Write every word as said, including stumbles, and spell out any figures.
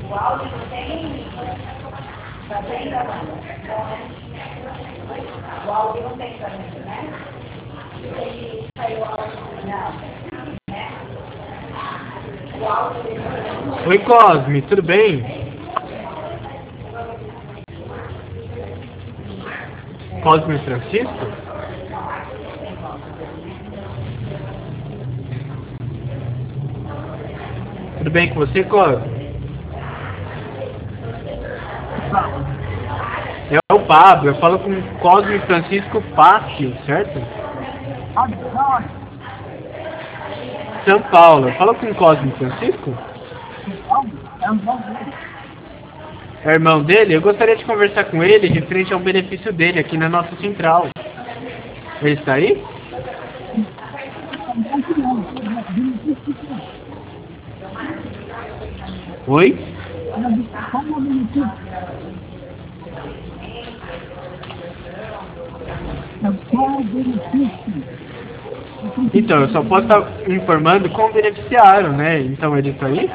O áudio não tem... Tá bem gravando? O áudio não tem gravando, né? Ele saiu o áudio. Não. Né? O áudio dele... Oi, Cosme, tudo bem? Cosme Francisco? Tudo bem com você, Cosme? É o Pablo, eu falo com Cosme Francisco Pátio, certo? São Paulo, eu falo com Cosme Francisco? É irmão dele? Eu gostaria de conversar com ele referente ao benefício dele aqui na nossa central. Ele está aí? Oi? Então, eu só posso estar informando como beneficiário, né? Então, ele está aí?